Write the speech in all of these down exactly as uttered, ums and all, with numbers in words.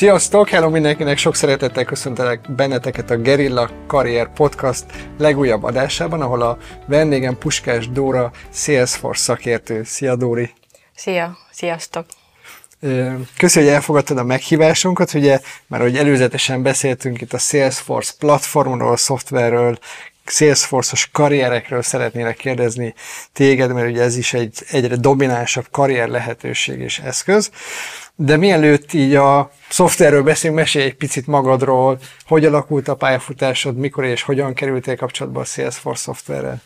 Sziasztok! Hello mindenkinek! Sok szeretettel köszöntelek benneteket a Guerilla Karrier Podcast legújabb adásában, ahol a vendégem Puskás Dóra, Salesforce szakértő. Szia Dóri! Szia! Sziasztok! Köszönöm, hogy elfogadtad a meghívásunkat, ugye, mert ahogy előzetesen beszéltünk itt a Salesforce platformról, a szoftverről, Salesforce-os karrierekről szeretnélek kérdezni téged, mert ugye ez is egy egyre dominánsabb karrier lehetőség és eszköz. De mielőtt így a szoftverről beszélünk, mesélj egy picit magadról, hogy alakult a pályafutásod, mikor és hogyan kerültél kapcsolatba a Salesforce szoftverrel?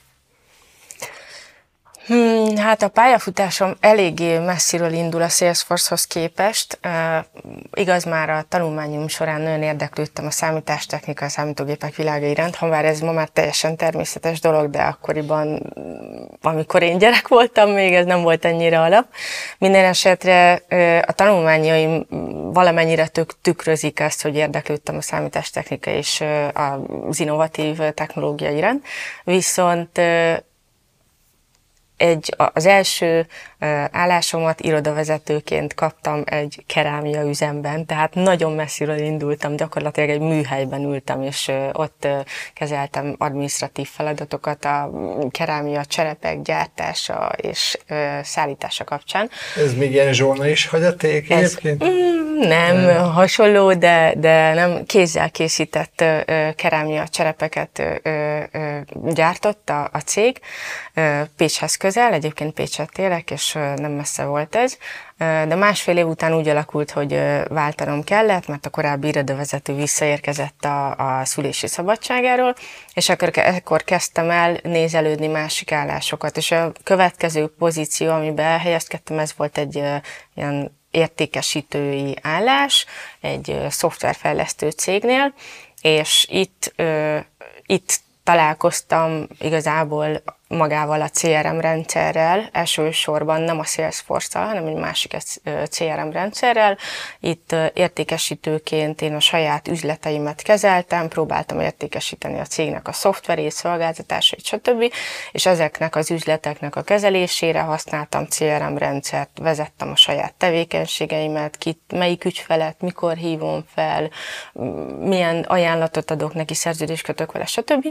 Hmm, hát a pályafutásom eléggé messziről indul a Salesforce-hoz képest. Uh, igaz, már a tanulmányom során nagyon érdeklődtem a számítástechnika, a számítógépek világa iránt, ha bár ez ma már teljesen természetes dolog, de akkoriban, amikor én gyerek voltam, még ez nem volt ennyire alap. Minden esetre uh, a tanulmányaim valamennyire tük, tükrözik ezt, hogy érdeklődtem a számítástechnika és uh, az innovatív technológia iránt. Viszont uh, Egy, az első állásomat irodavezetőként kaptam egy kerámia üzemben, tehát nagyon messziről indultam, gyakorlatilag egy műhelyben ültem, és ott kezeltem adminisztratív feladatokat a kerámia cserepek gyártása és szállítása kapcsán. Ez még ilyen zsolna is hagyaték egyébként? Mm, nem, nem, hasonló, de, de nem kézzel készített kerámia cserepeket gyártott a, a cég, Pécshez közel, egyébként Pécset élek, és nem messze volt ez, de másfél év után úgy alakult, hogy váltanom kellett, mert a korábbi irodavezető visszaérkezett a, a szülési szabadságáról, és akkor, akkor kezdtem el nézelődni másik állásokat, és a következő pozíció, amiben elhelyezkedtem, ez volt egy ilyen értékesítői állás, egy szoftverfejlesztő cégnél, és itt, itt találkoztam igazából magával a cé er em rendszerrel, elsősorban nem a Salesforce-tal, hanem egy másik cé er em rendszerrel. Itt értékesítőként én a saját üzleteimet kezeltem, próbáltam értékesíteni a cégnek a szoftverét, szolgáltatásait, stb. És ezeknek az üzleteknek a kezelésére használtam cé er em rendszert, vezettem a saját tevékenységeimet, ki, melyik ügyfelet, mikor hívom fel, milyen ajánlatot adok neki, szerződést kötök vele, stb.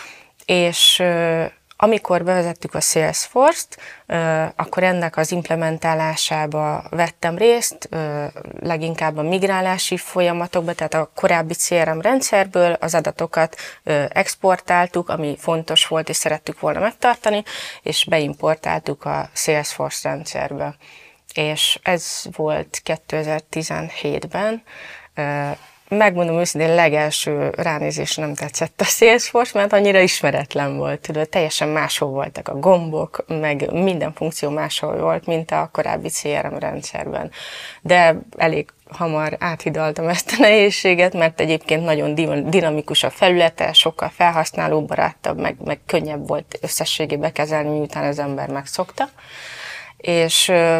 És amikor bevezettük a Salesforce-t, akkor ennek az implementálásába vettem részt, leginkább a migrálási folyamatokba, tehát a korábbi cé er em rendszerből az adatokat exportáltuk, ami fontos volt és szerettük volna megtartani, és beimportáltuk a Salesforce rendszerbe. És ez volt kétezer-tizenhétben. Megmondom őszintén, legelső ránézésre nem tetszett a Salesforce, mert annyira ismeretlen volt. Tudod, teljesen máshol voltak a gombok, meg minden funkció máshol volt, mint a korábbi cé er em rendszerben. De elég hamar áthidaltam ezt a nehézséget, mert egyébként nagyon dinamikus a felülete, sokkal felhasználóbarátabb, meg, meg könnyebb volt összességében kezelni, miután az ember megszokta. És ö,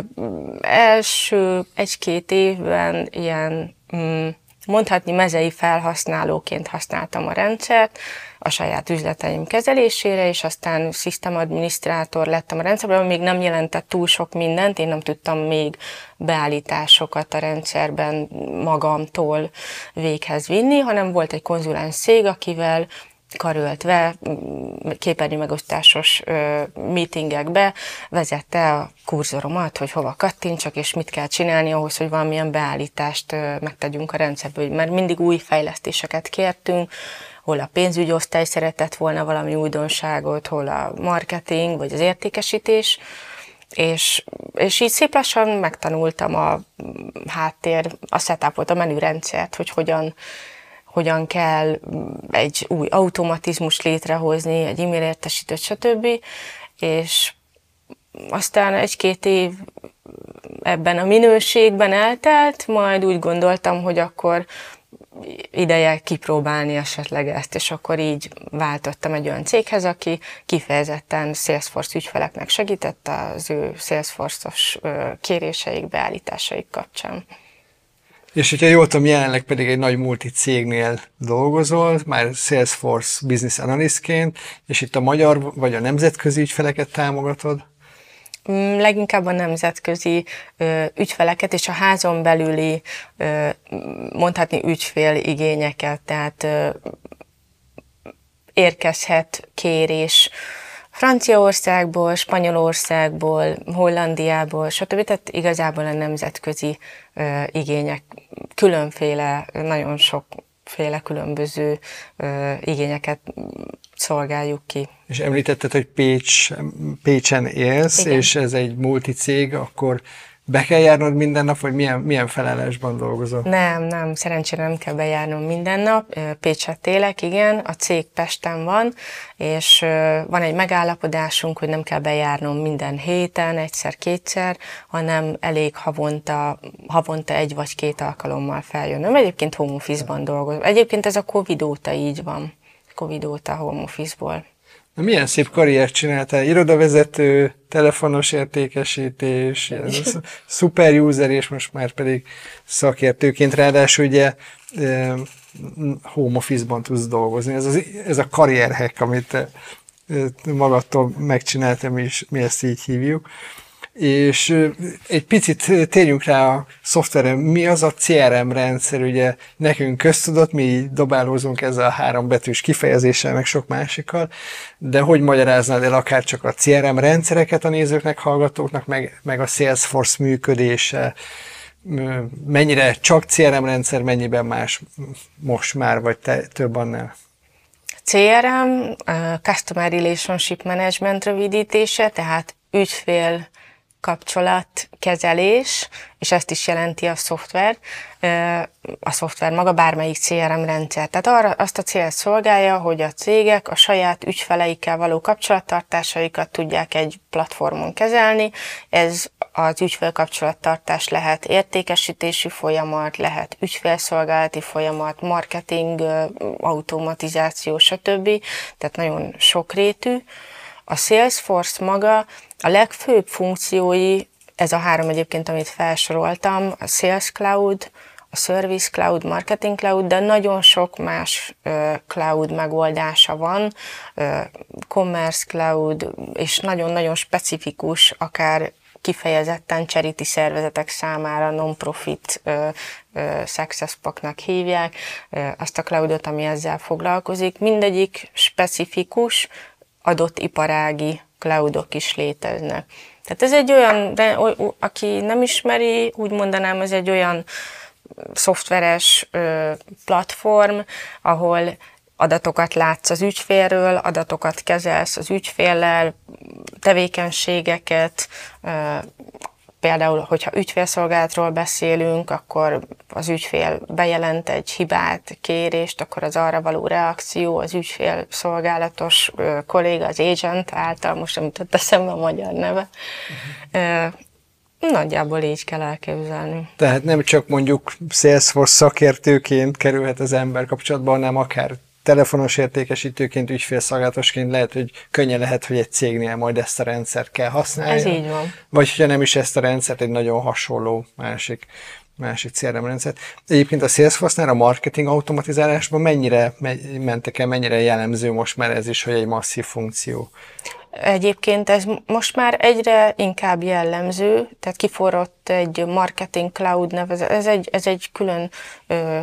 első egy-két évben ilyen mm, mondhatni mezei felhasználóként használtam a rendszert a saját üzleteim kezelésére, és aztán szisztemadminisztrátor lettem a rendszerben, még nem jelentett túl sok mindent, én nem tudtam még beállításokat a rendszerben magamtól véghez vinni, hanem volt egy konzulens cég, akivel karöltve, képernyő megosztásos meetingekbe vezette a kurzoromat, hogy hova kattintsak, és mit kell csinálni ahhoz, hogy valamilyen beállítást megtegyünk a rendszerből. Mert mindig új fejlesztéseket kértünk, hol a pénzügyosztály szeretett volna valami újdonságot, hol a marketing, vagy az értékesítés, és, és így szép lassan megtanultam a háttér, a setupot, a menürendszert, hogy hogyan hogyan kell egy új automatizmus létrehozni, egy e-mail értesítőt, stb. És aztán egy-két év ebben a minőségben eltelt, majd úgy gondoltam, hogy akkor ideje kipróbálni esetleg ezt, és akkor így váltottam egy olyan céghez, aki kifejezetten Salesforce ügyfeleknek segített az ő Salesforce-os kéréseik, beállításaik kapcsán. És hogyha jól tudom, jelenleg pedig egy nagy multi cégnél dolgozol, már Salesforce Business Analystként, és itt a magyar vagy a nemzetközi ügyfeleket támogatod? Leginkább a nemzetközi ö, ügyfeleket és a házon belüli, ö, mondhatni ügyfél igényeket, tehát ö, érkezhet kérés Franciaországból, Spanyolországból, Hollandiából, stb. Tehát igazából a nemzetközi ö, igények, különféle, nagyon sokféle különböző ö, igényeket szolgáljuk ki. És említetted, hogy Pécs, Pécsen élsz, igen. És ez egy multicég, akkor be kell járnod minden nap, vagy milyen, milyen felállásban dolgozol? Nem, nem, szerencsére nem kell bejárnom minden nap. Pécset élek, igen, a cég Pesten van, és van egy megállapodásunk, hogy nem kell bejárnom minden héten, egyszer-kétszer, hanem elég havonta, havonta egy vagy két alkalommal feljönnöm. Egyébként home office-ban dolgozom. Egyébként ez a Covid óta így van. Covid óta home office-ból. Na, milyen szép karriert csináltál, irodavezető, telefonos értékesítés, szuper user, és most már pedig szakértőként, ráadásul ugye home office-ban tudsz dolgozni. Ez, az, ez a karrierhack, amit te magadtól megcsináltál, mi, is, mi ezt így hívjuk. És egy picit térjünk rá a szoftverre. Mi az a cé er em rendszer? Ugye nekünk köztudott, mi dobálózunk ezzel a három betűs kifejezéssel, meg sok másikkal, de hogy magyaráznád el akár csak a cé er em rendszereket a nézőknek, hallgatóknak, meg, meg a Salesforce működése, mennyire csak cé er em rendszer, mennyiben más most már, vagy te, több annál? cé er em, uh, Customer Relationship Management rövidítése, tehát ügyfél kapcsolatkezelés, és ezt is jelenti a szoftver, a szoftver maga bármelyik cé er em rendszer. Tehát arra azt a célt szolgálja, hogy a cégek a saját ügyfeleikkel való kapcsolattartásaikat tudják egy platformon kezelni. Ez az ügyfélkapcsolattartás lehet értékesítési folyamat, lehet ügyfélszolgálati folyamat, marketing, automatizáció, stb. Tehát nagyon sokrétű. A Salesforce maga a legfőbb funkciói, ez a három egyébként, amit felsoroltam, a Sales Cloud, a Service Cloud, Marketing Cloud, de nagyon sok más uh, cloud megoldása van, uh, Commerce Cloud, és nagyon-nagyon specifikus, akár kifejezetten charity szervezetek számára, non-profit uh, uh, success packnak hívják, uh, azt a cloudot, ami ezzel foglalkozik. Mindegyik specifikus, adott iparági cloudok is léteznek. Tehát ez egy olyan, de, aki nem ismeri, úgy mondanám, ez egy olyan szoftveres ö, platform, ahol adatokat látsz az ügyfélről, adatokat kezelsz az ügyféllel, tevékenységeket, ö, például, hogyha ügyfélszolgálatról beszélünk, akkor az ügyfél bejelent egy hibát, kérést, akkor az arra való reakció, az ügyfélszolgálatos kolléga, az agent által, most nem jutott eszembe a magyar neve. Uh-huh. Nagyjából így kell elképzelni. Tehát nem csak mondjuk Salesforce szakértőként kerülhet az ember kapcsolatba, hanem akár telefonos értékesítőként, ügyfélszolgálatosként lehet, hogy könnyen lehet, hogy egy cégnél majd ezt a rendszert kell használni. Ez így van. Vagy hogyha nem is ezt a rendszert, egy nagyon hasonló másik, másik cé er em rendszert. Egyébként a Salesforce-nál a marketing automatizálásban mennyire mentek el, mennyire jellemző most már ez is, hogy egy masszív funkció? Egyébként ez most már egyre inkább jellemző, tehát kiforrott egy marketing cloud nevezet, ez egy, ez egy külön ö,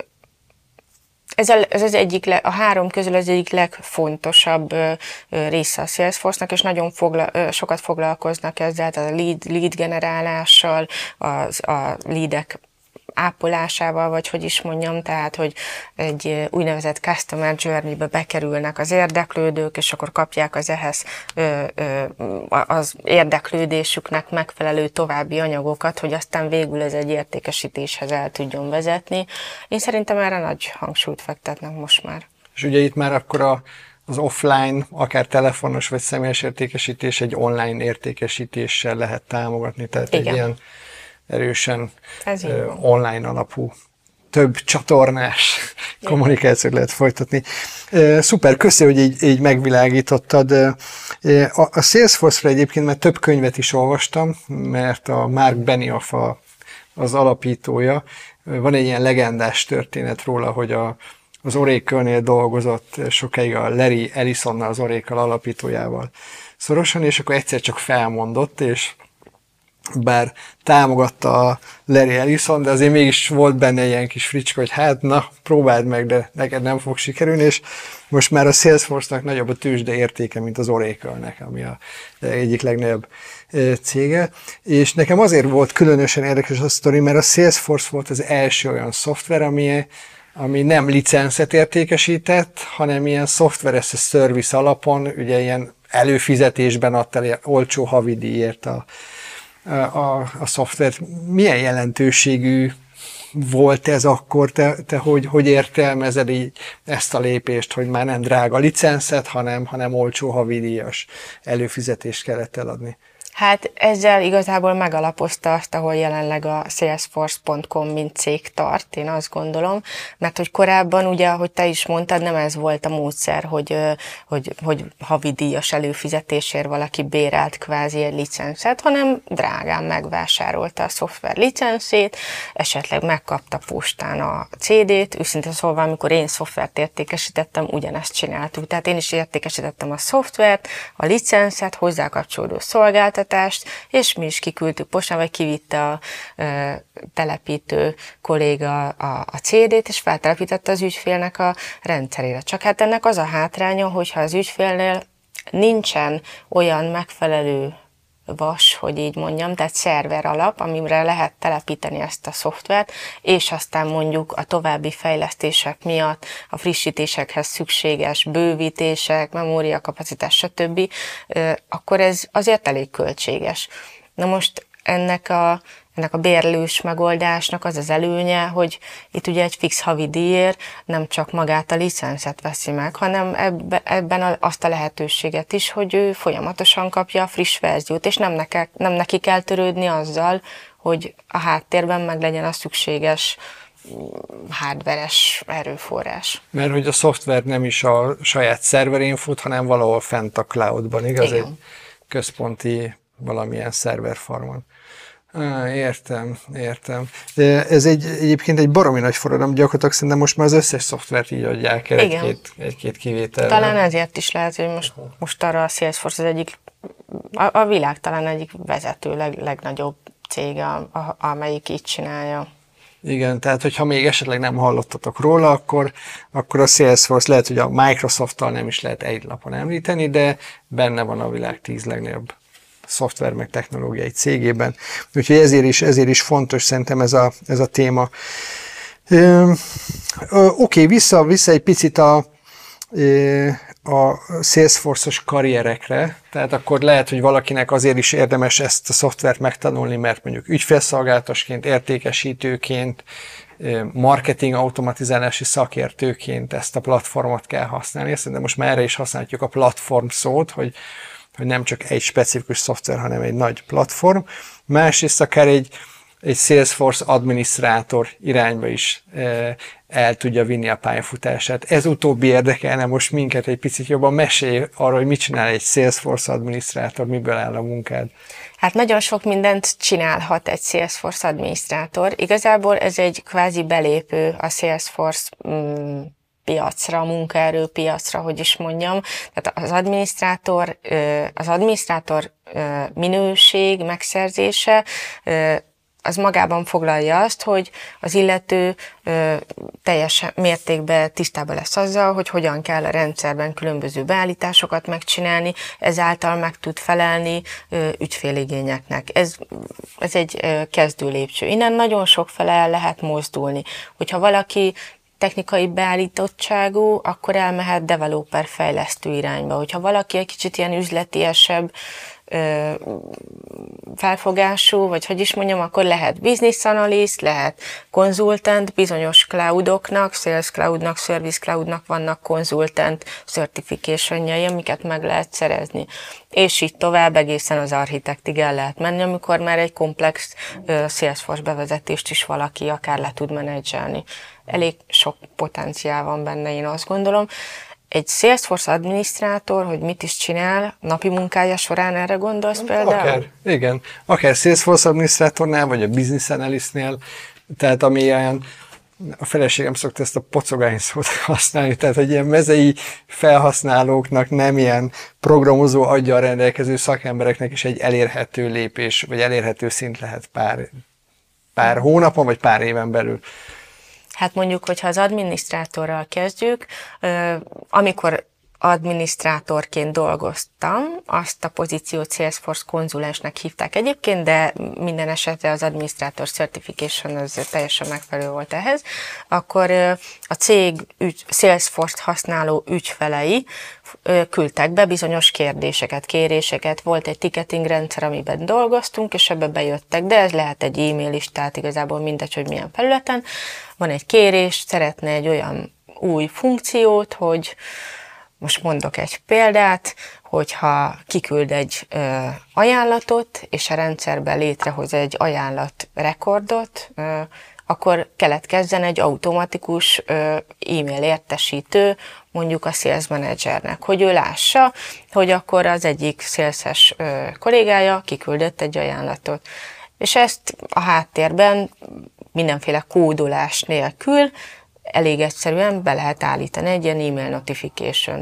Ez, a, ez az egyik, a három közül az egyik legfontosabb része a Salesforce-nak, és nagyon fogla, sokat foglalkoznak ezzel, tehát a lead, lead generálással, az, a leadek ápolásával, vagy hogy is mondjam, tehát, hogy egy úgynevezett customer journey-be bekerülnek az érdeklődők, és akkor kapják az ehhez ö, ö, az érdeklődésüknek megfelelő további anyagokat, hogy aztán végül ez egy értékesítéshez el tudjon vezetni. Én szerintem erre nagy hangsúlyt fektetnek most már. És ugye itt már akkor a az offline, akár telefonos vagy személyes értékesítés egy online értékesítéssel lehet támogatni, tehát igen. Egy ilyen erősen uh, online alapú, több csatornás igen. kommunikációt lehet folytatni. Uh, szuper, köszönöm, hogy így, így megvilágítottad. Uh, a, a Salesforce-ra egyébként már több könyvet is olvastam, mert a Mark Benioff a, az alapítója. Van egy ilyen legendás történet róla, hogy a az Oracle-nél dolgozott sokáig a Larry Ellisonnal, az Oracle alapítójával szorosan, és akkor egyszer csak felmondott, és bár támogatta a Larry Ellison, de azért mégis volt benne ilyen kis fricska, hogy hát na, próbáld meg, de neked nem fog sikerülni, és most már a Salesforce-nak nagyobb a tőzsde értéke, mint az Oracle-nek, ami a egyik legnagyobb cége. És nekem azért volt különösen érdekes a sztori, mert a Salesforce volt az első olyan szoftver, ami, ami nem licencet értékesített, hanem ilyen software as a service alapon, ugye ilyen előfizetésben adta el olcsó havidíjért a A, a szoftvert. Milyen jelentőségű volt ez akkor? Te, te hogy, hogy értelmezed így ezt a lépést, hogy már nem drága licenszet, hanem, hanem olcsó havidíjas előfizetést kellett eladni? Hát ezzel igazából megalapozta azt, ahol jelenleg a salesforce pont com mint cég tart, én azt gondolom, mert hogy korábban ugye, ahogy te is mondtad, nem ez volt a módszer, hogy, hogy, hogy havidíjas előfizetésért valaki bérelt kvázi egy licenszet, hanem drágán megvásárolta a szoftver licenszét, esetleg megkapta postán a cé dét, őszintén szólva, amikor én szoftvert értékesítettem, ugyanezt csináltuk. Tehát én is értékesítettem a szoftvert, a licenszet, hozzá kapcsolódó szolgáltatást, és mi is kiküldtük postán, vagy kivitte a ö, telepítő kolléga a, a cé dét, és feltelepítette az ügyfélnek a rendszerére. Csak hát ennek az a hátránya, hogyha az ügyfélnél nincsen olyan megfelelő vas, hogy így mondjam, tehát szerver alap, amire lehet telepíteni ezt a szoftvert, és aztán mondjuk a további fejlesztések miatt, a frissítésekhez szükséges bővítések, memóriakapacitás, stb., akkor ez azért elég költséges. Na most ennek a ennek a bérlős megoldásnak az az előnye, hogy itt ugye egy fix havi díjért nem csak magát a licenszet veszi meg, hanem ebbe, ebben azt a lehetőséget is, hogy ő folyamatosan kapja a friss verziót, és nem, neke, nem neki kell törődni azzal, hogy a háttérben meg legyen a szükséges hardveres erőforrás. Mert hogy a szoftver nem is a saját szerverén fut, hanem valahol fent a cloudban, igaz? Igen. Egy központi valamilyen szerverfarmon. Ah, értem, értem. De ez egy, egyébként egy baromi nagy forradalom, gyakorlatilag szerintem most már az összes szoftvert így adják el egy-két, egy-két kivételre. Talán ezért is lehet, hogy most, most arra a Salesforce az egyik, a, a világ talán egyik vezető, leg, legnagyobb cége, a, a, amelyik így csinálja. Igen, tehát hogyha még esetleg nem hallottatok róla, akkor, akkor a Salesforce lehet, hogy a Microsoft-tal nem is lehet egy lapon említeni, de benne van a világ tíz legnagyobb szoftver meg technológiai cégében. Úgyhogy ezért is, ezért is fontos szerintem ez a, ez a téma. Oké, okay, vissza, vissza egy picit a, a Salesforce-os karrierekre, tehát akkor lehet, hogy valakinek azért is érdemes ezt a szoftvert megtanulni, mert mondjuk ügyfélszolgálatosként, értékesítőként, marketing automatizálási szakértőként ezt a platformot kell használni. Szerintem most már erre is használjuk a platform szót, hogy hogy nem csak egy specifikus szoftver, hanem egy nagy platform. Másrészt akár egy, egy Salesforce adminisztrátor irányba is e, el tudja vinni a pályafutását. Ez utóbbi érdekelne most minket egy picit jobban. Mesélj arról, hogy mit csinál egy Salesforce adminisztrátor, miből áll a munkád. Hát nagyon sok mindent csinálhat egy Salesforce adminisztrátor. Igazából ez egy kvázi belépő a Salesforce mm, piacra, munkaerőpiacra, hogy is mondjam. Tehát az adminisztrátor, az adminisztrátor minőség megszerzése az magában foglalja azt, hogy az illető teljes mértékben tisztában lesz azzal, hogy hogyan kell a rendszerben különböző beállításokat megcsinálni, ezáltal meg tud felelni ügyféligényeknek. Ez, ez egy kezdő lépcső. Innen nagyon sok fele el lehet mozdulni. Hogyha valaki technikai beállítottságú, akkor elmehet developer fejlesztő irányba. Hogyha valaki egy kicsit ilyen üzletiesebb ö, felfogású, vagy hogy is mondjam, akkor lehet business analyst, lehet konzultant, bizonyos cloudoknak, sales cloudnak, service cloudnak vannak konzultant certificationjai, amiket meg lehet szerezni. És így tovább egészen az architektig el lehet menni, amikor már egy komplex ö, Salesforce bevezetést is valaki akár le tud menedzselni. Elég sok potenciál van benne, én azt gondolom. Egy Salesforce adminisztrátor, hogy mit is csinál, napi munkája során erre gondolsz például? Akár, igen. Akár Salesforce adminisztrátornál, vagy a business analystnél, tehát ami ilyen a feleségem szokta ezt a pocogány szót használni, tehát hogy ilyen mezei felhasználóknak, nem ilyen programozó aggyal rendelkező szakembereknek is egy elérhető lépés, vagy elérhető szint lehet pár, pár hónapon, vagy pár éven belül. Hát mondjuk, hogyha az adminisztrátorral kezdjük, amikor adminisztrátorként dolgoztam, azt a pozíciót Salesforce konzulensnek hívták egyébként, de minden esetre az Administrator Certification az teljesen megfelelő volt ehhez, akkor a cég ügy, Salesforce-t használó ügyfelei küldtek be bizonyos kérdéseket, kéréseket, volt egy ticketing rendszer, amiben dolgoztunk, és ebbe bejöttek, de ez lehet egy e-mail is, tehát igazából mindegy, hogy milyen felületen. Van egy kérés, szeretne egy olyan új funkciót, hogy most mondok egy példát, hogyha kiküld egy ö, ajánlatot, és a rendszerben létrehoz egy ajánlat rekordot, ö, akkor keletkezzen egy automatikus ö, e-mail értesítő, mondjuk a sales managernek, hogy ő lássa, hogy akkor az egyik szélszes ö, kollégája kiküldött egy ajánlatot. És ezt a háttérben mindenféle kódolás nélkül elég egyszerűen be lehet állítani egy ilyen e-mail notification.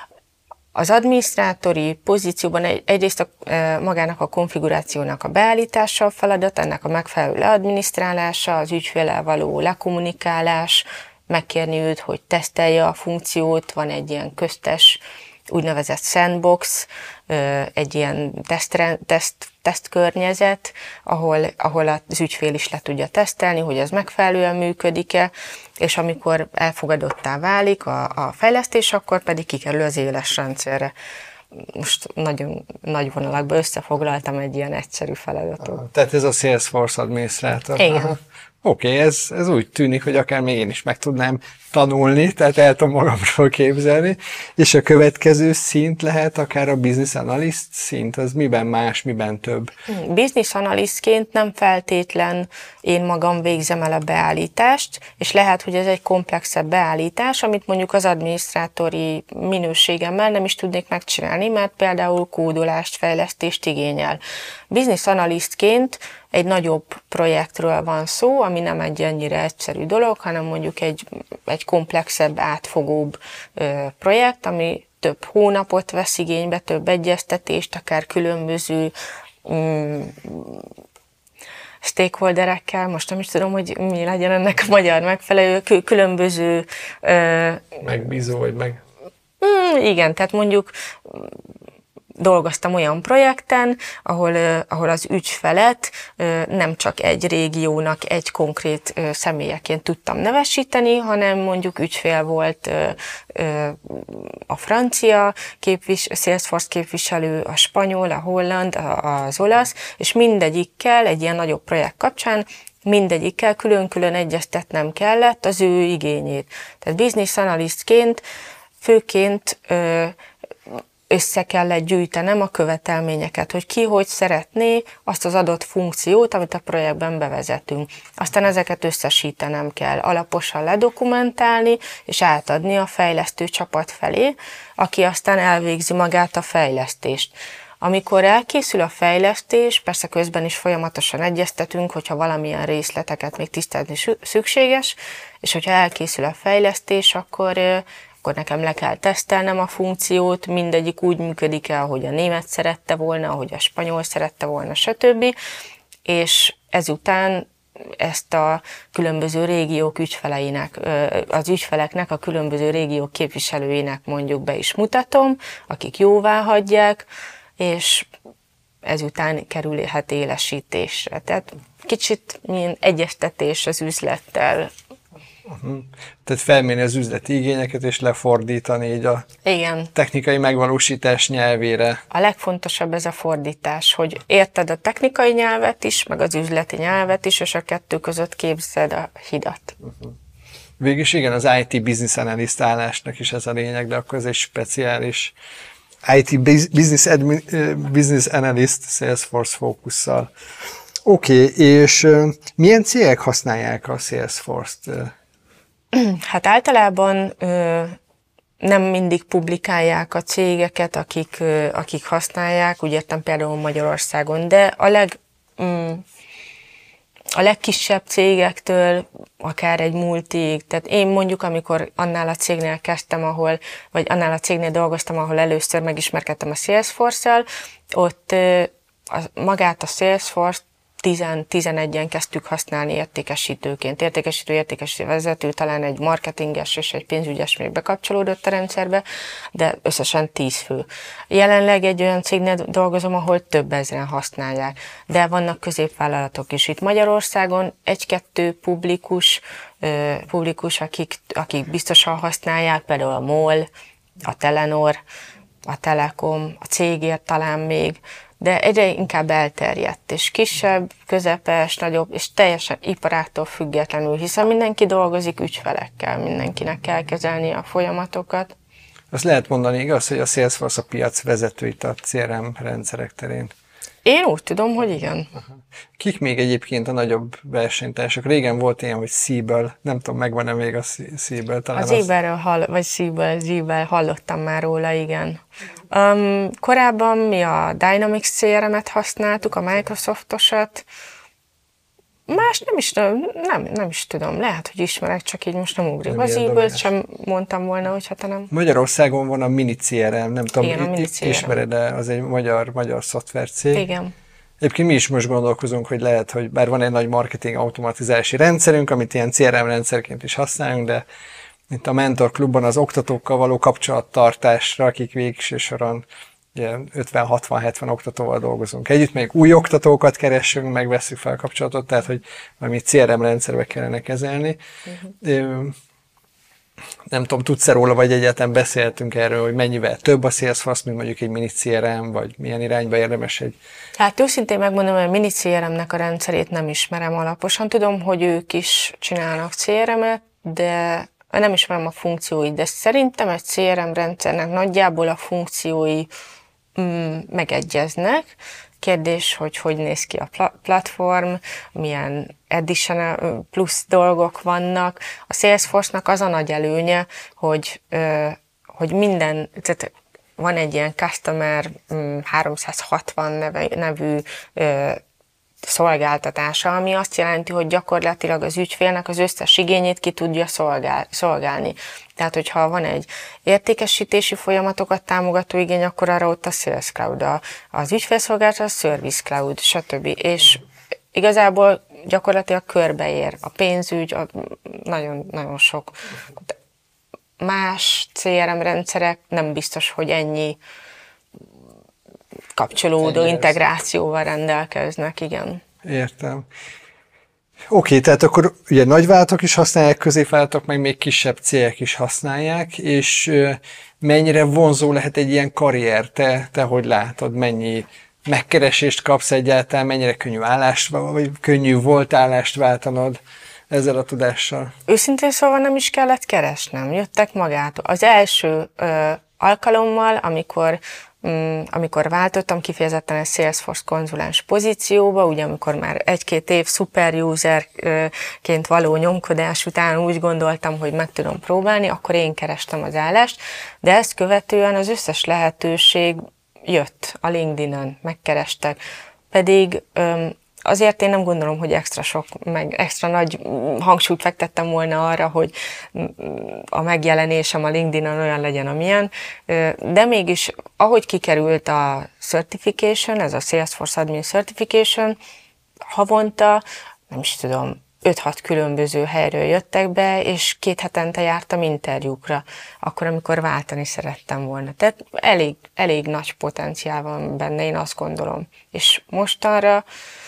Az adminisztrátori pozícióban egy, egyrészt a, magának a konfigurációnak a beállítása a feladat, ennek a megfelelő leadminisztrálása, az ügyféllel való lekommunikálás, megkérni őt, hogy tesztelje a funkciót, van egy ilyen köztes úgynevezett sandbox, egy ilyen teszt, teszt, tesztkörnyezet, ahol, ahol az ügyfél is le tudja tesztelni, hogy ez megfelelően működik-e, és amikor elfogadottá válik a, a fejlesztés, akkor pedig kikerül az éles rendszerre. Most nagyon nagy vonalakban összefoglaltam egy ilyen egyszerű feladatot. Tehát ez a Salesforce adminisztrátor. Igen. Oké, okay, ez, ez úgy tűnik, hogy akár még én is meg tudnám tanulni, tehát el tudom magamról képzelni, és a következő szint lehet akár a business analyst szint, az miben más, miben több? Business analystként nem feltétlen én magam végzem el a beállítást, és lehet, hogy ez egy komplexebb beállítás, amit mondjuk az adminisztrátori minőségemmel nem is tudnék megcsinálni, mert például kódolást, fejlesztést igényel. Business analystként egy nagyobb projektről van szó, ami nem egy ennyire egyszerű dolog, hanem mondjuk egy, egy komplexebb, átfogóbb ö, projekt, ami több hónapot vesz igénybe, több egyeztetést, akár különböző mm, stakeholderekkel, most nem is tudom, hogy mi legyen ennek a magyar megfelelő, különböző... Ö, Megbízó, vagy meg... Mm, igen, tehát mondjuk dolgoztam olyan projekten, ahol, ahol az ügyfelet nem csak egy régiónak egy konkrét személyeként tudtam nevesíteni, hanem mondjuk ügyfél volt a francia képvis, Salesforce képviselő, a spanyol, a holland, az olasz, és mindegyikkel egy ilyen nagyobb projekt kapcsán mindegyikkel külön-külön egyeztetnem kellett az ő igényét. Tehát business analystként főként össze kellett gyűjtenem a követelményeket, hogy ki hogy szeretné azt az adott funkciót, amit a projektben bevezetünk. Aztán ezeket összesítenem kell, alaposan ledokumentálni, és átadni a fejlesztő csapat felé, aki aztán elvégzi magát a fejlesztést. Amikor elkészül a fejlesztés, persze közben is folyamatosan egyeztetünk, hogyha valamilyen részleteket még tisztázni szükséges, és hogyha elkészül a fejlesztés, akkor akkor nekem le kell tesztelnem a funkciót, mindegyik úgy működik-e, ahogy a német szerette volna, ahogy a spanyol szerette volna, stb. És ezután ezt a különböző régiók ügyfeleinek, az ügyfeleknek, a különböző régiók képviselőinek mondjuk be is mutatom, akik jóvá hagyják, és ezután kerülhet élesítésre. Tehát kicsit milyen egyeztetés az üzlettel. Uh-huh. Tehát felmérni az üzleti igényeket, és lefordítani így a Igen. technikai megvalósítás nyelvére. A legfontosabb ez a fordítás, hogy érted a technikai nyelvet is, meg az üzleti nyelvet is, és a kettő között képzeld a hidat. Uh-huh. Végülis igen, az i té Business Analyst állásnak is ez a lényeg, de akkor ez egy speciális i té Business, Admin, Business Analyst Salesforce fókusszal. Oké, okay, és uh, milyen cégek használják a Salesforce-t? Hát általában ö, nem mindig publikálják a cégeket, akik, ö, akik használják, úgy értem például Magyarországon, de a leg, mm, a legkisebb cégektől, akár egy multig, tehát én mondjuk, amikor annál a cégnél kezdtem, ahol, vagy annál a cégnél dolgoztam, ahol először megismerkedtem a Salesforce-szal, ott a, magát a Salesforce tíz-tizenegyen kezdtük használni értékesítőként. Értékesítő, értékesítő vezető, talán egy marketinges és egy pénzügyes még bekapcsolódott a rendszerbe, de összesen tíz fő. Jelenleg egy olyan cégnél dolgozom, ahol több ezren használják, de vannak középvállalatok is. Itt Magyarországon egy-kettő publikus, publikus akik, akik biztosan használják, például a MOL, a Telenor, a Telekom, a Cégért talán még, de egyre inkább elterjedt, és kisebb, közepes, nagyobb, és teljesen iparáktól függetlenül, hiszen mindenki dolgozik ügyfelekkel, mindenkinek kell kezelni a folyamatokat. Azt lehet mondani, igaz, hogy a Salesforce a piac vezető itt a cé er em rendszerek terén? Én úgy tudom, hogy igen. Aha. Kik még egyébként a nagyobb versenytársak? Régen volt ilyen, hogy Siebel, nem tudom, megvan-e még a Siebel? Talán az Siebelről hall, vagy Siebel, Siebel, hallottam már róla, igen. Um, korábban mi a Dynamics cé er em-et használtuk, a Microsoftosat. Más nem is, nem, nem is tudom, lehet, hogy ismerek, csak így most nem ugrik. Az Siebelt sem mondtam volna, hogyha te nem. Magyarországon van a Mini cé er em, nem tudom, igen, a ismered, de az egy magyar, magyar szoftvercég. Igen. Egyébként mi is most gondolkozunk, hogy lehet, hogy bár van egy nagy marketing automatizálási rendszerünk, amit ilyen cé er em rendszerként is használunk, de itt a Mentor Klubban az oktatókkal való kapcsolattartásra, akik végső soron ötven-hatvan-hetven oktatóval dolgozunk együtt, még új oktatókat keresünk, meg vesszük fel a kapcsolatot, tehát hogy valami cé er em rendszerbe kellene kezelni. Uh-huh. Nem tudom, tudsz-e róla, vagy egyáltalán beszéltünk erről, hogy mennyivel több a Salesforce, mint mondjuk egy mini cé er em, vagy milyen irányba érdemes egy... Hát őszintén megmondom, hogy a mini cé er em-nek a rendszerét nem ismerem alaposan. Tudom, hogy ők is csinálnak cé er em-et, de nem ismerem a funkcióit, de szerintem egy cé er em rendszernek nagyjából a funkciói mm, megegyeznek. Kérdés, hogy hogy néz ki a platform, milyen additional plusz dolgok vannak. A Salesforce-nak az a nagy előnye, hogy, hogy minden, tehát van egy ilyen Customer háromszázhatvan nevű szolgáltatása, ami azt jelenti, hogy gyakorlatilag az ügyfélnek az összes igényét ki tudja szolgál, szolgálni. Tehát, hogyha van egy értékesítési folyamatokat támogató igény, akkor arra ott a Sales Cloud, a, az ügyfélszolgálat, a Service Cloud, stb. És igazából gyakorlatilag körbeér a pénzügy, a, nagyon, nagyon sok. Más cé er em rendszerek nem biztos, hogy ennyi kapcsolódó Ennyi integrációval rendelkeznek, igen. Értem. Oké, tehát akkor ugye nagyvállalatok is használják, középvállalatok, meg még kisebb cégek is használják, és mennyire vonzó lehet egy ilyen karrier? Te, te hogy látod, mennyi megkeresést kapsz egyáltalán, mennyire könnyű állást, vagy könnyű volt állást váltanod ezzel a tudással? Őszintén szóval nem is kellett keresnem, jöttek magától. Az első ö, alkalommal, amikor amikor váltottam kifejezetten egy Salesforce konzulens pozícióba, ugye amikor már egy-két év szuperuserként való nyomkodás után úgy gondoltam, hogy meg tudom próbálni, akkor én kerestem az állást, de ezt követően az összes lehetőség jött a LinkedIn-ön, megkerestek, pedig azért én nem gondolom, hogy extra sok, meg extra nagy hangsúlyt fektettem volna arra, hogy a megjelenésem a LinkedIn-on olyan legyen, amilyen, de mégis, ahogy kikerült a certification, ez a Salesforce Admin Certification, havonta, nem is tudom, öt-hat különböző helyről jöttek be, és két hetente jártam interjúkra, akkor, amikor váltani szerettem volna. Tehát elég, elég nagy potenciál van benne, én azt gondolom. És mostanra,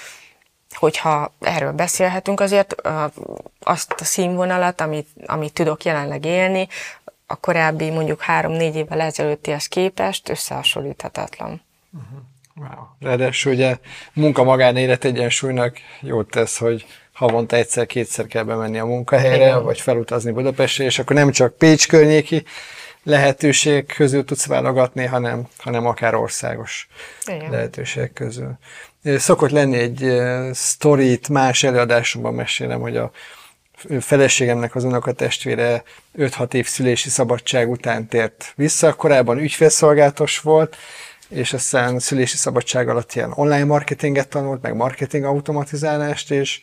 hogyha erről beszélhetünk, azért azt a színvonalat, amit, amit tudok jelenleg élni, a korábbi mondjuk három-négy évvel ezelőttihez képest összehasonlíthatatlan. Uh-huh. Wow. Ráadásul ugye munka-magánélet egyensúlynak jót tesz, hogy havonta egyszer-kétszer kell bemenni a munkahelyre, igen, vagy felutazni Budapestre, és akkor nem csak Pécs környéki lehetőség közül tudsz válogatni, hanem, hanem akár országos igen, lehetőségek közül. Szokott lenni egy uh, sztorit, más előadásomban mesélem, hogy a feleségemnek az unokatestvére öt-hat év szülési szabadság után tért vissza, korábban ügyfélszolgálatos volt, és aztán szülési szabadság alatt ilyen online marketinget tanult, meg marketing automatizálást, és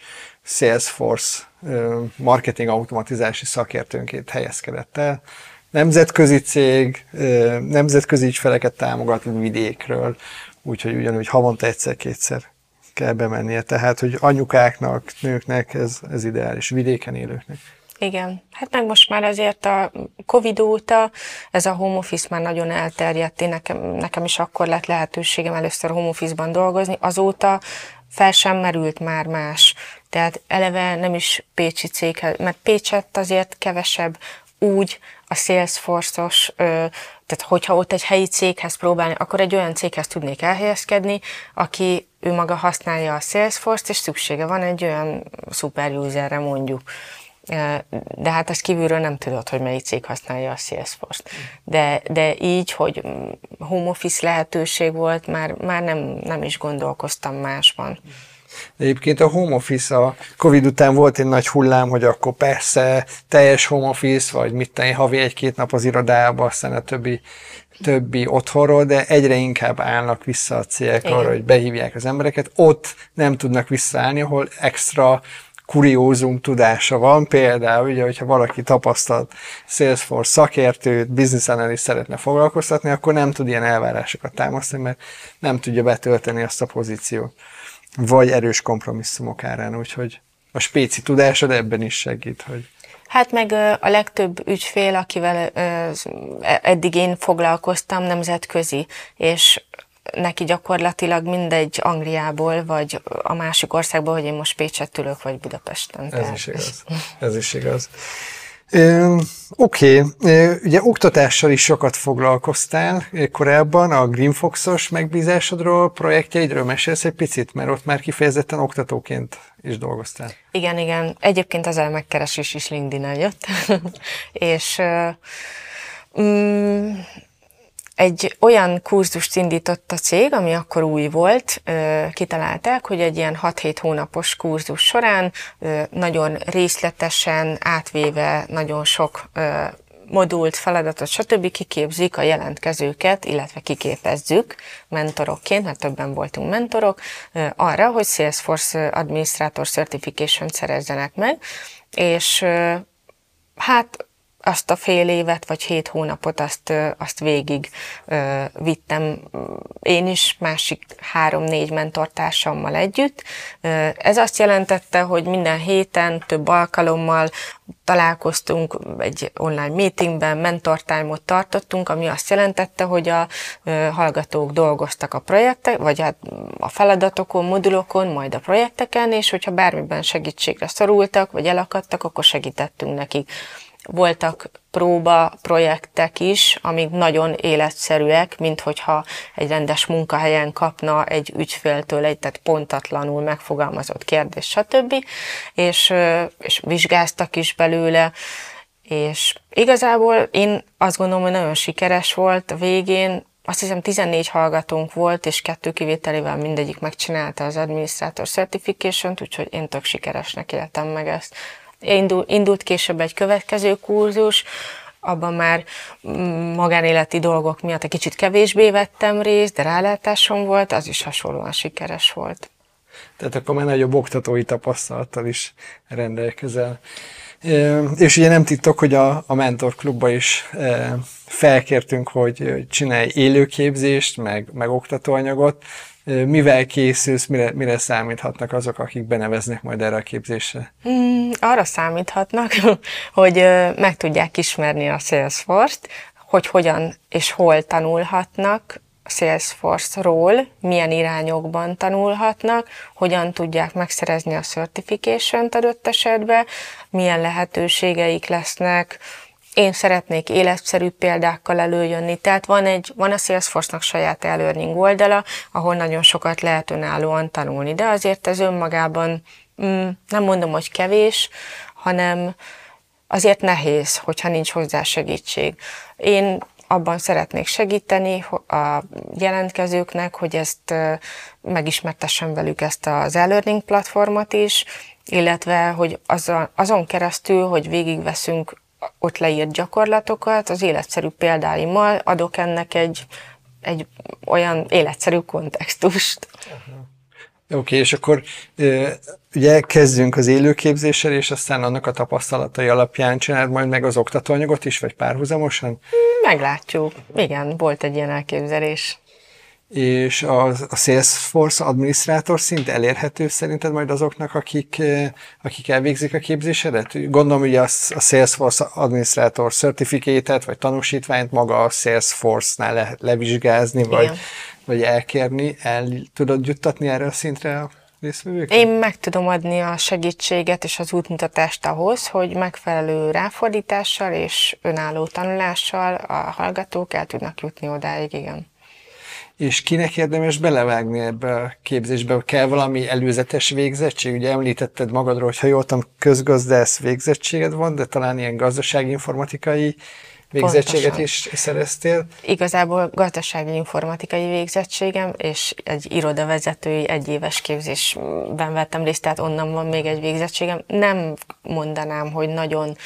Salesforce marketing automatizási szakértőnként helyezkedett el. Nemzetközi cég, nemzetközi ügyfeleket támogat vidékről, úgyhogy ugyanúgy havonta egyszer-kétszer kell bemennie. Tehát, hogy anyukáknak, nőknek ez, ez ideális, vidéken élőknek. Igen, hát meg most már azért a Covid óta ez a home office már nagyon elterjedt. Én nekem, nekem is akkor lett lehetőségem először home office-ban dolgozni, azóta fel sem merült már más. Tehát eleve nem is pécsi céghez, mert Pécsett azért kevesebb úgy a Salesforce-os, tehát hogyha ott egy helyi céghez próbálni, akkor egy olyan céghez tudnék elhelyezkedni, aki ő maga használja a Salesforce-t, és szüksége van egy olyan super userre mondjuk. De hát ezt kívülről nem tudod, hogy melyik cég használja a Salesforce-t. De, de így, hogy home office lehetőség volt, már, már nem, nem is gondolkoztam másban. De egyébként a home office a Covid után volt egy nagy hullám, hogy akkor persze teljes home office, vagy mit tenni, havi egy-két nap az irodába, aztán a többi, többi otthonról, de egyre inkább állnak vissza a cégek Igen. arra, hogy behívják az embereket. Ott nem tudnak visszaállni, ahol extra kuriózum tudása van, például, ugye, hogyha valaki tapasztalt Salesforce szakértőt, business analyst szeretne foglalkoztatni, akkor nem tud ilyen elvárásokat támasztani, mert nem tudja betölteni azt a pozíciót. Vagy erős kompromisszumok árán, úgyhogy a spéci tudásod ebben is segít, hogy... Hát meg a legtöbb ügyfél, akivel eddig én foglalkoztam, nemzetközi, és neki gyakorlatilag mindegy Angliából, vagy a másik országból, hogy én most Pécsett ülök, vagy Budapesten. Ez tehát. is igaz. Ez is igaz. Oké, okay. Ugye oktatással is sokat foglalkoztál korábban, a Greenfox-os megbízásodról, projektjeidről mesélsz egy picit, mert ott már kifejezetten oktatóként is dolgoztál. Igen, igen. Egyébként az elmegkeresés is LinkedIn-en jött, és mm, egy olyan kurzust indított a cég, ami akkor új volt, kitalálták, hogy egy ilyen hat-hét hónapos kurzus során nagyon részletesen, átvéve nagyon sok modult, feladatot, stb. Kiképzik a jelentkezőket, illetve kiképezzük mentorokként, mert többen voltunk mentorok, arra, hogy Salesforce Administrator Certification szerezzenek meg, és hát azt a fél évet, vagy hét hónapot azt, azt végig uh, vittem én is, másik három-négy mentortársammal együtt. Uh, ez azt jelentette, hogy minden héten, több alkalommal találkoztunk egy online meetingben, mentortime-ot tartottunk, ami azt jelentette, hogy a uh, hallgatók dolgoztak a projektek, vagy a, a feladatokon, modulokon, majd a projekteken, és hogyha bármiben segítségre szorultak, vagy elakadtak, akkor segítettünk nekik. Voltak próba projektek is, amik nagyon életszerűek, mint hogyha egy rendes munkahelyen kapna egy ügyféltől egy, tehát pontatlanul megfogalmazott kérdés, stb. És, és vizsgáztak is belőle, és igazából én azt gondolom, hogy nagyon sikeres volt a végén. Azt hiszem tizennégy hallgatónk volt, és kettő kivételével mindegyik megcsinálta az Administrator Certification-t, úgyhogy én tök sikeresnek éltem meg ezt. Indult később egy következő kurzus, abban már magánéleti dolgok miatt egy kicsit kevésbé vettem részt, de rálátásom volt, az is hasonlóan sikeres volt. Tehát akkor már nagyobb oktatói tapasztalattal is rendelkezel. És ugye nem titok, hogy a, a Mentor Klubba is felkértünk, hogy csinálj élőképzést, meg, meg oktatóanyagot. Mivel készülsz, mire, mire számíthatnak azok, akik beneveznek majd erre a képzésre? Mm, arra számíthatnak, hogy meg tudják ismerni a Salesforce-t, hogy hogyan és hol tanulhatnak a Salesforce-ról, milyen irányokban tanulhatnak, hogyan tudják megszerezni a certification-t adott esetben, milyen lehetőségeik lesznek. Én szeretnék életszerű példákkal előjönni, tehát van, egy, van a Salesforce-nak saját e-learning oldala, ahol nagyon sokat lehet önállóan tanulni, de azért ez önmagában mm, nem mondom, hogy kevés, hanem azért nehéz, hogyha nincs hozzá segítség. Én abban szeretnék segíteni a jelentkezőknek, hogy ezt megismertessem velük ezt az e-learning platformot is, illetve hogy azon, azon keresztül, hogy végigveszünk ott leírt gyakorlatokat, az életszerű példáimmal adok ennek egy, egy olyan életszerű kontextust. Oké, okay, és akkor ugye kezdjünk az élőképzéssel, és aztán annak a tapasztalatai alapján csináld majd meg az oktatóanyagot is, vagy párhuzamosan? Meglátjuk. Igen, volt egy ilyen elképzelés. És a, a Salesforce adminisztrátor szint elérhető szerinted majd azoknak, akik, akik elvégzik a képzésedet? Gondolom, ugye a, a Salesforce adminisztrátor certificate-et, vagy tanúsítványt maga a Salesforce-nál le, levizsgázni, vagy, vagy elkérni, el tudod juttatni erre a szintre a résztvevőket? Én meg tudom adni a segítséget és az útmutatást ahhoz, hogy megfelelő ráfordítással és önálló tanulással a hallgatók el tudnak jutni odáig, igen. És kinek érdemes belevágni ebbe a képzésbe? Kell valami előzetes végzettség? Ugye említetted magadról, hogy ha jól tudom, közgazdász végzettséged van, de talán ilyen gazdasági informatikai végzettséget Pontosan. is szereztél? Igazából gazdasági informatikai végzettségem, és egy irodavezetői egyéves képzésben vettem részt, tehát onnan van még egy végzettségem. Nem mondanám, hogy nagyon...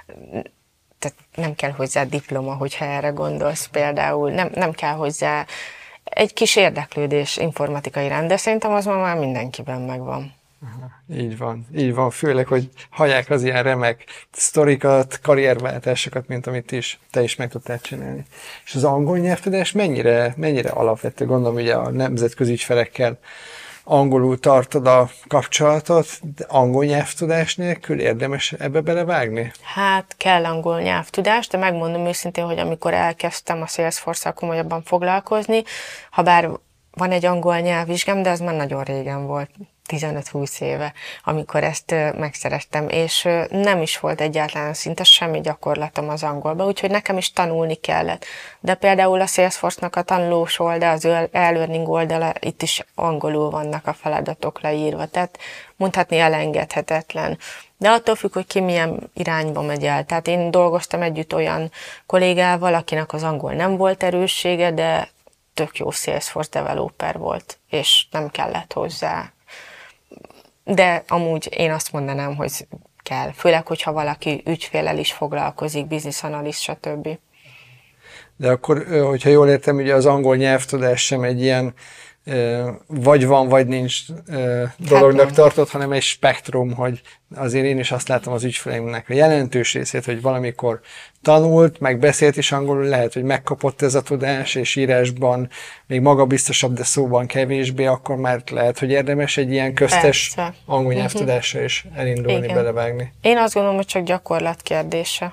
Tehát nem kell hozzá diploma, hogyha erre gondolsz például. Nem, nem kell hozzá egy kis érdeklődés informatikai iránt, de szerintem az már mindenkiben megvan. Aha, így van, így van, főleg, hogy hallják az ilyen remek sztorikat, karrierváltásokat, mint amit is, te is meg tudtál csinálni. És az angol nyelvtudás mennyire, mennyire alapvető? Gondolom, ugye a nemzetközi ügyfelekkel angolul tartod a kapcsolatot, de angol nyelvtudás nélkül érdemes ebbe belevágni? Hát kell angol nyelvtudás, de megmondom őszintén, hogy amikor elkezdtem a Salesforce-szal komolyabban foglalkozni, ha bár van egy angol nyelvvizsgám, de az már nagyon régen volt, tizenöt-húsz éve, amikor ezt megszereztem, és nem is volt egyáltalán szinte semmi gyakorlatom az angolba, úgyhogy nekem is tanulni kellett. De például a Salesforce-nak a tanulós oldal, az e-learning oldala, itt is angolul vannak a feladatok leírva, tehát mondhatni elengedhetetlen. De attól függ, hogy ki milyen irányba megy el. Tehát én dolgoztam együtt olyan kollégával, akinek az angol nem volt erőssége, de tök jó Salesforce developer volt, és nem kellett hozzá. De amúgy én azt mondanám, hogy kell. Főleg, hogyha valaki ügyféllel is foglalkozik, business analyst, stb. De akkor, hogyha jól értem, ugye az angol nyelvtudás sem egy ilyen vagy van, vagy nincs dolognak hát tartott, hanem egy spektrum, hogy azért én is azt látom az ügyfeleimnek a jelentős részét, hogy valamikor tanult, meg beszélt is angolul, lehet, hogy megkapott ez a tudás, és írásban még magabiztosabb, de szóban kevésbé, akkor már lehet, hogy érdemes egy ilyen köztes Persze. angol nyelvtudásra is elindulni, Igen. belevágni. Én azt gondolom, hogy csak gyakorlat kérdése.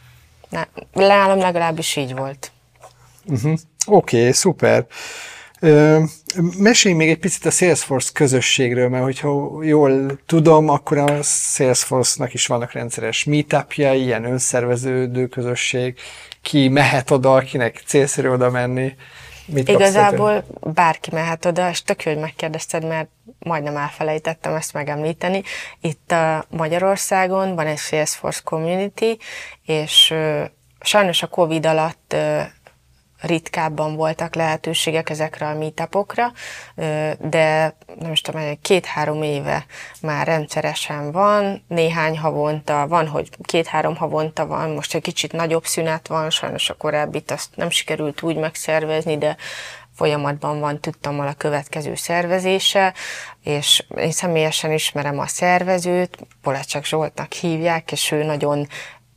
Nálam legalábbis így volt. Uh-huh. Oké, okay, szuper. Ö, mesélj még egy picit a Salesforce közösségről, mert hogyha jól tudom, akkor a Salesforce-nak is vannak rendszeres meetupjai, ilyen önszerveződő közösség, ki mehet oda, kinek célszerű oda menni. Mit Igazából bárki mehet oda, és tök jó, hogy megkérdezted, mert majdnem elfelejtettem ezt megemlíteni. Itt a Magyarországon van egy Salesforce community, és ö, sajnos a Covid alatt ö, ritkábban voltak lehetőségek ezekre a meetupokra, de nem is tudom, két-három éve már rendszeresen van, néhány havonta van, hogy két-három havonta van, most egy kicsit nagyobb szünet van, sajnos a korábbit azt nem sikerült úgy megszervezni, de folyamatban van tudtommal a következő szervezése, és én személyesen ismerem a szervezőt, Polácsek Zsoltnak hívják, és ő nagyon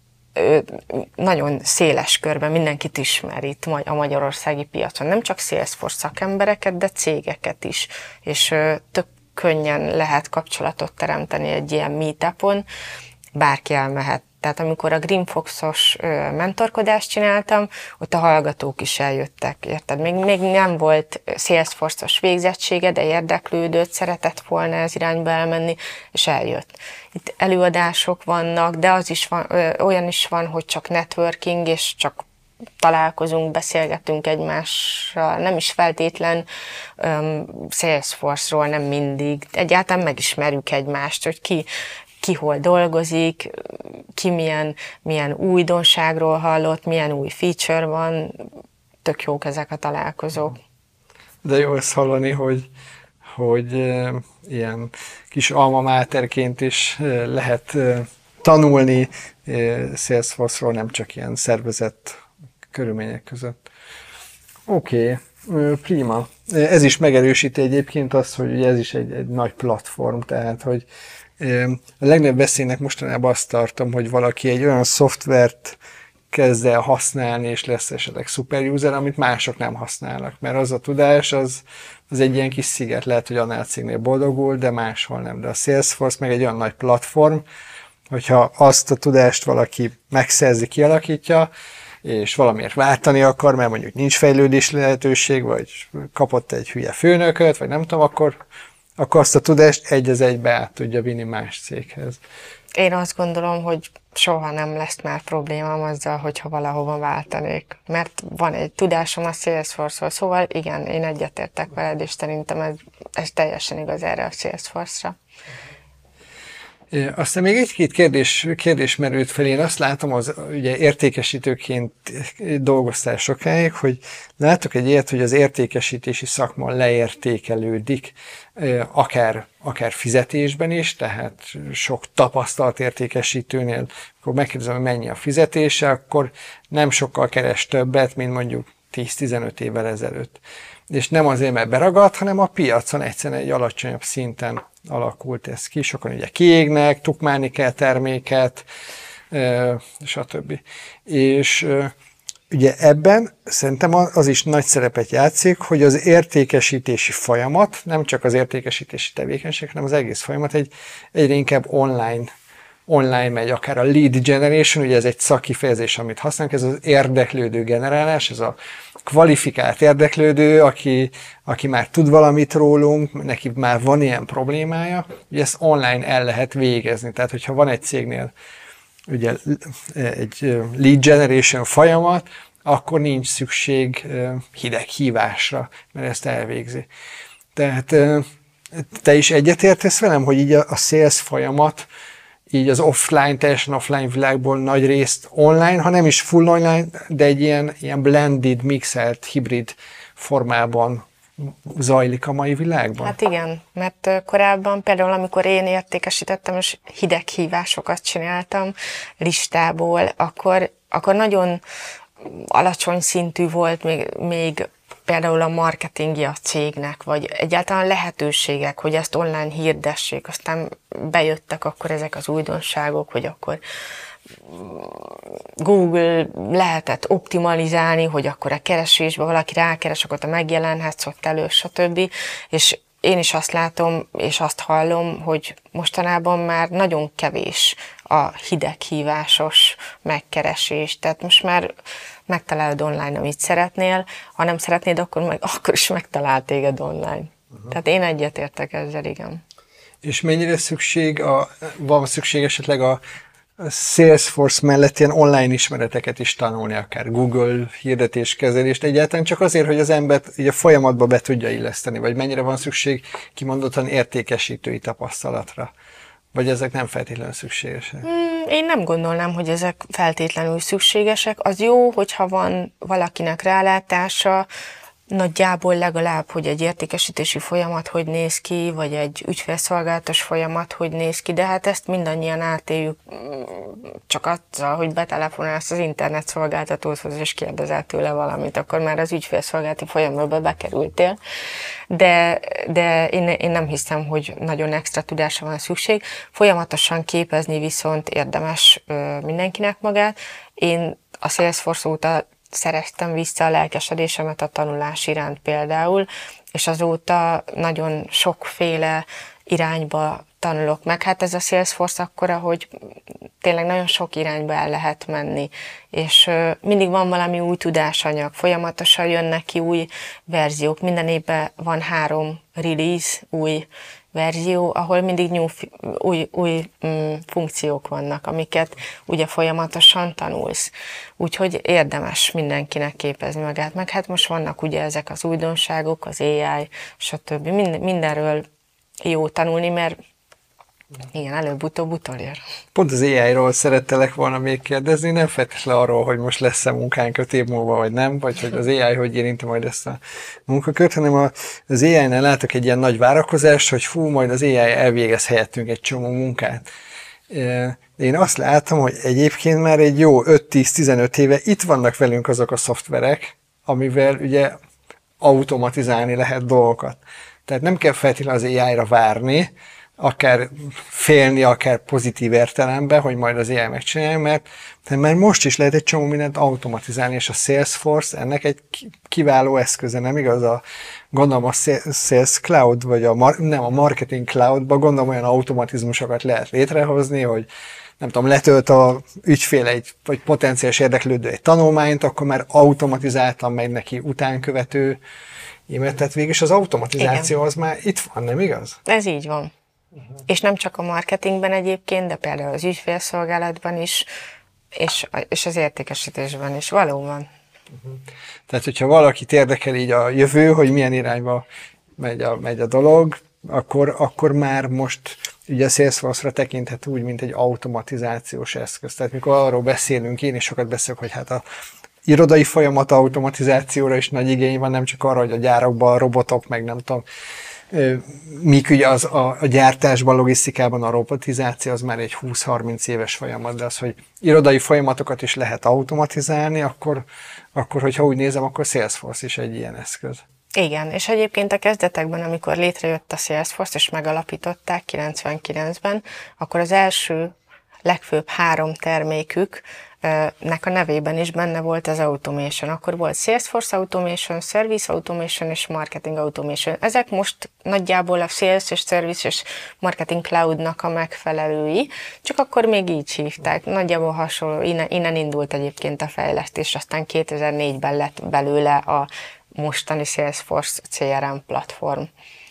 nagyon széles körben mindenkit ismer itt a magyarországi piacon. Nem csak Salesforce szakembereket, de cégeket is. És tök könnyen lehet kapcsolatot teremteni egy ilyen meetupon, bárki elmehet. Tehát amikor a Greenfox-os mentorkodást csináltam, ott a hallgatók is eljöttek, érted? Még, még nem volt Salesforce-os végzettsége, de érdeklődött, szeretett volna ez irányba elmenni, és eljött. Itt előadások vannak, de az is van, olyan is van, hogy csak networking, és csak találkozunk, beszélgetünk egymással, nem is feltétlen um, Salesforce-ról, nem mindig. Egyáltalán megismerjük egymást, hogy ki ki hol dolgozik, ki milyen, milyen újdonságról hallott, milyen új feature van, tök jók ezek a találkozók. De jó ezt hallani, hogy, hogy e, ilyen kis alma máterként is e, lehet e, tanulni e, Salesforce-ról, nem csak ilyen szervezett körülmények között. Oké, okay. Prima. Ez is megerősíti egyébként azt, hogy ugye ez is egy, egy nagy platform, tehát hogy a legnagyobb veszélynek mostanában azt tartom, hogy valaki egy olyan szoftvert kezd el használni, és lesz esetleg super user, amit mások nem használnak, mert az a tudás, az, az egy ilyen kis sziget, lehet, hogy annál cégnél boldogul, de máshol nem. De a Salesforce meg egy olyan nagy platform, hogyha azt a tudást valaki megszerzi, kialakítja, és valamiért váltani akar, mert mondjuk nincs fejlődési lehetőség, vagy kapott egy hülye főnököt, vagy nem tudom, akkor, akkor azt a tudást egy az egybe át tudja vinni más céghez. Én azt gondolom, hogy soha nem lesz már problémám azzal, hogyha valahova váltanék. Mert van egy tudásom a Salesforce-ról, szóval igen, én egyetértek veled, és szerintem ez, ez teljesen igaz erre a Salesforce-ra. Aztán még egy-két kérdés, kérdés merült fel. Én azt látom, az ugye értékesítőként dolgoztál sokáig, hogy látok egy ilyet, hogy az értékesítési szakma leértékelődik, akár, akár fizetésben is, tehát sok tapasztalt értékesítőnél, akkor megkérdezem, hogy mennyi a fizetése, akkor nem sokkal keres többet, mint mondjuk tíz-tizenöt évvel ezelőtt. És nem azért, mert beragadt, hanem a piacon egyszerűen egy alacsonyabb szinten alakult ez ki. Sokan ugye kiégnek, tukmálni kell terméket, stb. És ugye ebben szerintem az is nagy szerepet játszik, hogy az értékesítési folyamat, nem csak az értékesítési tevékenység, hanem az egész folyamat egy, egyre inkább online online megy, akár a lead generation, ugye ez egy szakkifejezés, amit használunk, ez az érdeklődő generálás, ez a kvalifikált érdeklődő, aki, aki már tud valamit rólunk, neki már van ilyen problémája, ugye ezt online el lehet végezni. Tehát, hogyha van egy cégnél ugye egy lead generation folyamat, akkor nincs szükség hideg hívásra, mert ezt elvégzi. Tehát te is egyetértesz velem, hogy így a sales folyamat így az offline, teljesen offline világból nagy részt online, ha nem is full online, de egy ilyen, ilyen blended, mixelt, hibrid formában zajlik a mai világban? Hát igen, mert korábban például, amikor én értékesítettem, és hideghívásokat csináltam listából, akkor, akkor nagyon alacsony szintű volt még, még például a marketingje a cégnek, vagy egyáltalán lehetőségek, hogy ezt online hirdessék, aztán bejöttek akkor ezek az újdonságok, hogy akkor Google lehetett optimalizálni, hogy akkor a keresésben valaki rákeres, akkor te megjelenhetsz ott elő, stb. És én is azt látom, és azt hallom, hogy mostanában már nagyon kevés a hideghívásos megkeresés. Tehát most már megtalálod online, amit szeretnél, ha nem szeretnéd, akkor, meg, akkor is megtalál téged online. Uh-huh. Tehát én egyetértek ezzel, igen. És mennyire szükség, a, van szükség esetleg a Salesforce mellett ilyen online ismereteket is tanulni, akár Google hirdetéskezelést, egyáltalán csak azért, hogy az embert így a folyamatba be tudja illeszteni, vagy mennyire van szükség kimondottan értékesítői tapasztalatra? Vagy ezek nem feltétlenül szükségesek? Én nem gondolnám, hogy ezek feltétlenül szükségesek. Az jó, hogyha van valakinek rálátása, nagyjából legalább, hogy egy értékesítési folyamat hogy néz ki, vagy egy ügyfélszolgálatos folyamat hogy néz ki, de hát ezt mindannyian átéljük csak azzal, hogy betelefonálsz az internet szolgáltatóhoz, és kérdezel tőle valamit, akkor már az ügyfélszolgálati folyamatba bekerültél. De, de én, én nem hiszem, hogy nagyon extra tudásra van szükség. Folyamatosan képezni viszont érdemes mindenkinek magát. Én a Salesforce óta szereztem vissza a lelkesedésemet a tanulás iránt például, és azóta nagyon sokféle irányba tanulok meg. Hát ez a Salesforce akkora, hogy tényleg nagyon sok irányba el lehet menni, és mindig van valami új tudásanyag, folyamatosan jönnek ki új verziók, minden évben van három release, új verzió, ahol mindig new, új, új mm, funkciók vannak, amiket ugye folyamatosan tanulsz. Úgyhogy érdemes mindenkinek képezni magát. Meg hát most vannak ugye ezek az újdonságok, az á i, stb. Mind, mindenről jó tanulni, mert igen, előbb-utóbb utolér. Pont az á i-ról szerettelek volna még kérdezni, nem feltétlenül arról, hogy most lesz-e munkánk öt év múlva, vagy nem, vagy hogy az á i hogy érinti majd ezt a munkakört, hanem az á i-nál látok egy ilyen nagy várakozást, hogy fú, majd az á i elvégez helyettünk egy csomó munkát. De én azt látom, hogy egyébként már egy jó öt-tíz-tizenöt éve itt vannak velünk azok a szoftverek, amivel ugye automatizálni lehet dolgokat. Tehát nem kell feltétlenül az á i-ra várni, akár félni, akár pozitív értelemben, hogy majd az á i megcsinálja, mert, mert most is lehet egy csomó mindent automatizálni, és a Salesforce ennek egy kiváló eszköze, nem igaz? A, gondolom a Sales Cloud, vagy a, nem a Marketing Cloudban gondolom olyan automatizmusokat lehet létrehozni, hogy nem tudom, letölt a ügyfél egy, vagy potenciális érdeklődő egy tanulmányt, akkor már automatizáltan megy neki utánkövető e-mail. Tehát végülis az automatizáció Igen. az már itt van, nem igaz? Ez így van. Uh-huh. És nem csak a marketingben egyébként, de például az ügyfélszolgálatban is, és, és az értékesítésben is valóban. Uh-huh. Tehát, hogyha valakit érdekel így a jövő, hogy milyen irányba megy a, megy a dolog, akkor, akkor már most ugye a Salesforce-ra tekinthet úgy, mint egy automatizációs eszköz. Tehát mikor arról beszélünk, én is sokat beszélek, hogy hát a irodai folyamat automatizációra is nagy igény van, nem csak arra, hogy a gyárakban a robotok, meg nem tudom, míg ugye az a, a gyártásban, logisztikában a robotizáció az már egy húsz-harminc éves folyamat, de az, hogy irodai folyamatokat is lehet automatizálni, akkor, akkor hogyha úgy nézem, akkor Salesforce is egy ilyen eszköz. Igen, és egyébként a kezdetekben, amikor létrejött a Salesforce, és megalapították kilencvenkilencben, akkor az első legfőbb három termékük nek a nevében is benne volt az automation. Akkor volt Salesforce Automation, Service Automation és Marketing Automation. Ezek most nagyjából a Sales és Service és Marketing Cloudnak a megfelelői, csak akkor még így hívták. Nagyjából hasonló, innen, innen indult egyébként a fejlesztés, aztán kétezer-négyben lett belőle a mostani Salesforce cé er em platform.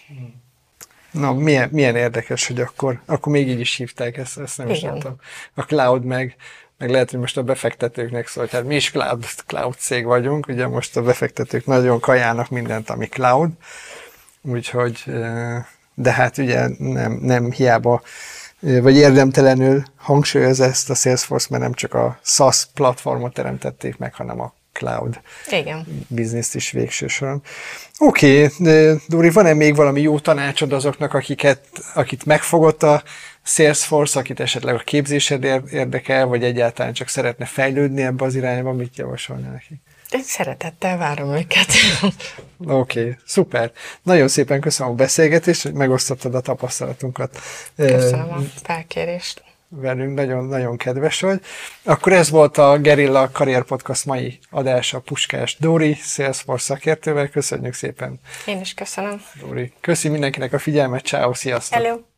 Na, milyen, milyen érdekes, hogy akkor, akkor még így is hívták ezt, ezt nem is tudtam. A cloud meg, meg lehet, hogy most a befektetőknek szól, hogy hát mi is cloud, cloud cég vagyunk, ugye most a befektetők nagyon kajálnak mindent, ami cloud, úgyhogy, de hát ugye nem, nem hiába, vagy érdemtelenül hangsúlyozza ezt a Salesforce, mert nem csak a SaaS platformot teremtették meg, hanem a cloud Igen. bizniszt is végső soron. Oké, okay. Dóri, van-e még valami jó tanácsod azoknak, akiket, akit megfogott a Salesforce, akit esetleg a képzésed érdekel, vagy egyáltalán csak szeretne fejlődni ebbe az irányba, mit javasolna neki? Én szeretettel várom őket. Oké, okay, szuper. Nagyon szépen köszönöm a beszélgetést, hogy megosztottad a tapasztalatunkat. Köszönöm a felkérést. Velünk, nagyon, nagyon kedves vagy. Akkor ez volt a Gerilla Karrier Podcast mai adása Puskás Dóri, Salesforce szakértővel. Köszönjük szépen. Én is köszönöm. Dóri, köszi mindenkinek a figyelmet, ciao, sziasztok! Hello.